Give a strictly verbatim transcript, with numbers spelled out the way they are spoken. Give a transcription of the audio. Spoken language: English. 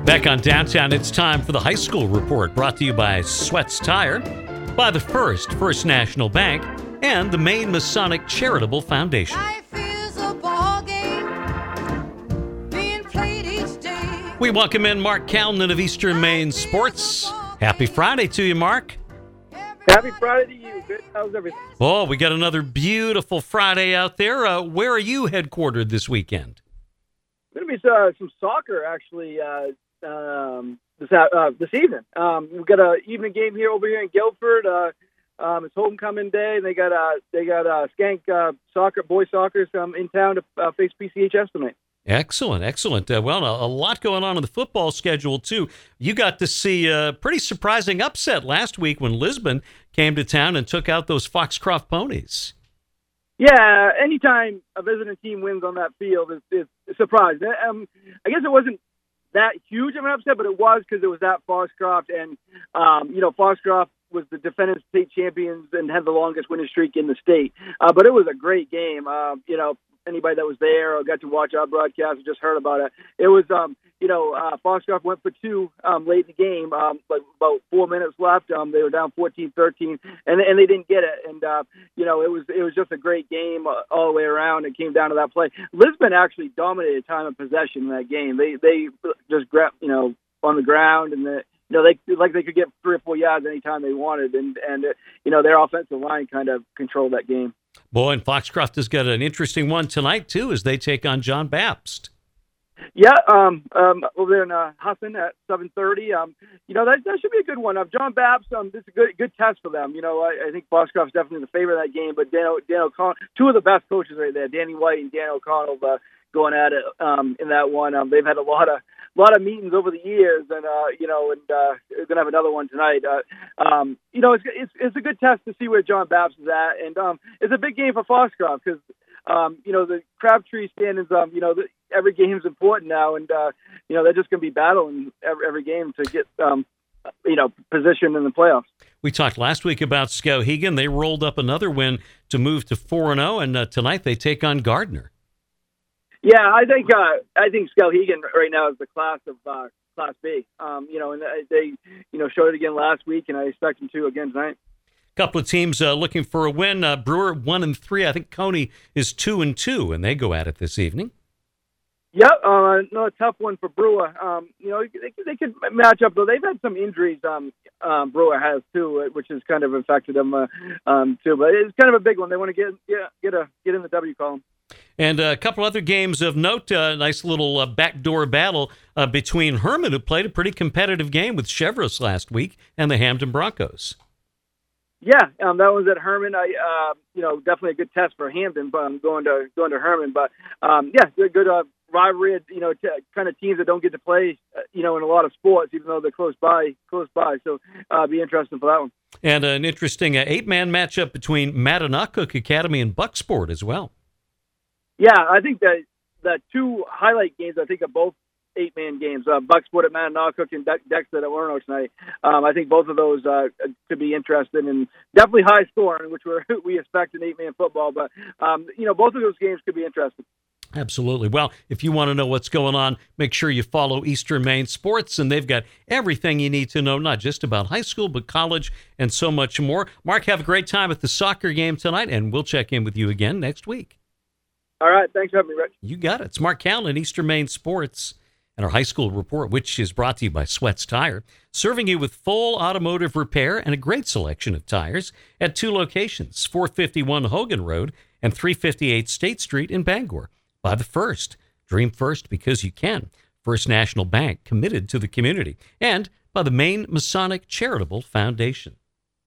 Back on Downtown, it's time for the High School Report, brought to you by Sweats Tire, by the First, First National Bank, and the Maine Masonic Charitable Foundation. Life is a ball game being played each day. We welcome in Mark Calnan of Eastern Maine Sports. Happy Friday to you, Mark. Happy Friday to you. Good. How's everything? Oh, we got another beautiful Friday out there. Uh, where are you headquartered this weekend? Going to be uh, some soccer, actually, uh, um, this uh, this evening. Um, we've got an evening game here over here in Guilford. Uh, um, it's homecoming day, and they got uh, they got uh, Skank uh, soccer, boys soccer, um, in town to uh, face P C H S tonight. Excellent, excellent. Uh, well, a, a lot going on in the football schedule, too. You got to see a pretty surprising upset last week when Lisbon came to town and took out those Foxcroft Ponies. Yeah, anytime a visiting team wins on that field is, is a surprise. Um, I guess it wasn't that huge of an upset, but it was because it was at Foxcroft, and, um, you know, Foxcroft was the defending state champions and had the longest winning streak in the state. Uh, but it was a great game. Uh, you know, anybody that was there or got to watch our broadcast or just heard about it, it was, um, you know, uh, Foxcroft went for two um, late in the game, um, like about four minutes left. Um, they were down fourteen thirteen, and and they didn't get it. And uh, you know, it was it was just a great game uh, all the way around. It came down to that play. Lisbon actually dominated time of possession in that game. They they just grabbed, you know, on the ground, and the, you know, they like they could get three or four yards anytime they wanted, and and uh, you know, their offensive line kind of controlled that game. Boy, and Foxcroft has got an interesting one tonight, too, as they take on John Baptist. Yeah, um, um, over there in uh, Husson at seven thirty. Um, you know, that that should be a good one. Uh, John Baptist, um, this is a good good test for them. You know, I, I think Foxcroft's definitely the favorite of that game, but Dan, Dan O'Connell, two of the best coaches right there, Danny White and Dan O'Connell, uh, going at it um, in that one. Um, they've had a lot of lot of meetings over the years, and uh, you know, and uh, they're gonna have another one tonight. Uh, um, you know, it's, it's it's a good test to see where John Baptist is at, and um, it's a big game for Foxcroft because um, you know, the Crabtree standings. Um, you know, the, every game's important now, and uh, you know, they're just gonna be battling every, every game to get um, you know, position in the playoffs. We talked last week about Skowhegan. They rolled up another win to move to four and zero, and uh, tonight they take on Gardner. Yeah, I think uh, I think Skowhegan right now is the class of uh, Class B. Um, you know, and they you know showed it again last week, and I expect them to again tonight. Couple of teams uh, looking for a win. Uh, Brewer one and three. I think Coney is two and two, and they go at it this evening. Yeah, uh, no, a tough one for Brewer. Um, you know, they, they could match up, though. They've had some injuries. Um, um, Brewer has too, which has kind of affected them uh, um, too. But it's kind of a big one. They want to get yeah, get a get in the W column. And a couple other games of note, a uh, nice little uh, backdoor battle uh, between Herman, who played a pretty competitive game with Chevros last week, and the Hampton Broncos. Yeah, um, that was at Herman. I, uh, you know, definitely a good test for Hampton, but I'm going to going to Herman. But um, yeah, good, good uh, rivalry. You know, t- kind of teams that don't get to play, uh, you know, in a lot of sports, even though they're close by, close by. So, uh, be interesting for that one. And an interesting uh, eight-man matchup between Mattinock Academy and Bucksport as well. Yeah, I think that the two highlight games, I think, are both eight-man games. Uh, Bucksport at Mattinock and De- Dexter at Orono tonight. Um, I think both of those uh, could be interesting and definitely high scoring, which we're, we expect in eight-man football. But, um, you know, both of those games could be interesting. Absolutely. Well, if you want to know what's going on, make sure you follow Eastern Maine Sports, and they've got everything you need to know, not just about high school, but college and so much more. Mark, have a great time at the soccer game tonight, and we'll check in with you again next week. All right. Thanks for having me, Rich. You got it. It's Mark Callan, Eastern Maine Sports, and our high school report, which is brought to you by Sweats Tire, serving you with full automotive repair and a great selection of tires at two locations, four fifty-one Hogan Road and three fifty-eight State Street in Bangor. By the First, dream first because you can. First National Bank, committed to the community. And by the Maine Masonic Charitable Foundation.